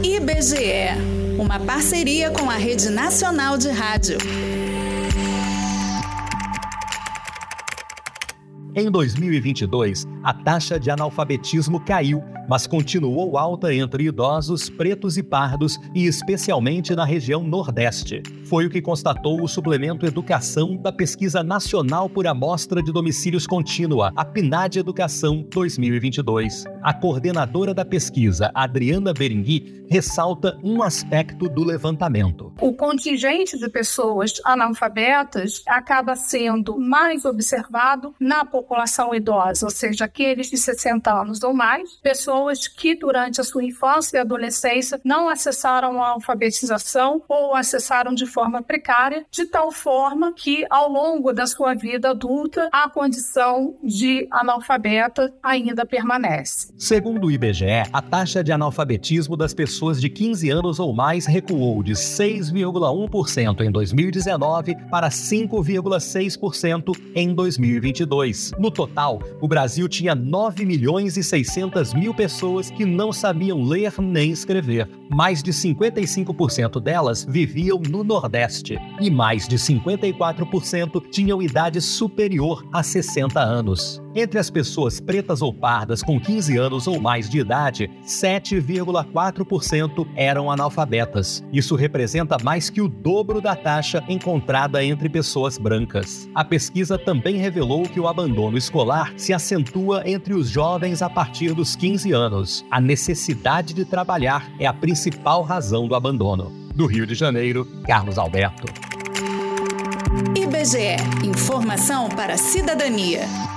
IBGE, uma parceria com a Rede Nacional de Rádio. Em 2022, a taxa de analfabetismo caiu, mas continuou alta entre idosos, pretos e pardos, e especialmente na região Nordeste. Foi o que constatou o Suplemento Educação da Pesquisa Nacional por Amostra de Domicílios Contínua, a PNAD Educação 2022. A coordenadora da pesquisa, Adriana Berengui, ressalta um aspecto do levantamento. O contingente de pessoas analfabetas acaba sendo mais observado na população idosa, ou seja, aqueles de 60 anos ou mais, pessoas que durante a sua infância e adolescência não acessaram a alfabetização ou acessaram de forma precária, de tal forma que ao longo da sua vida adulta a condição de analfabeta ainda permanece. Segundo o IBGE, a taxa de analfabetismo das pessoas de 15 anos ou mais recuou de 6,1% em 2019 para 5,6% em 2022. No total, o Brasil tinha 9.600.000 pessoas que não sabiam ler nem escrever. Mais de 55% delas viviam no Nordeste e mais de 54% tinham idade superior a 60 anos. Entre as pessoas pretas ou pardas com 15 anos ou mais de idade, 7,4% eram analfabetas. Isso representa mais que o dobro da taxa encontrada entre pessoas brancas. A pesquisa também revelou que o abandono escolar se acentua entre os jovens a partir dos 15 anos. A necessidade de trabalhar é a principal razão do abandono. Do Rio de Janeiro, Carlos Alberto. IBGE, informação para a cidadania.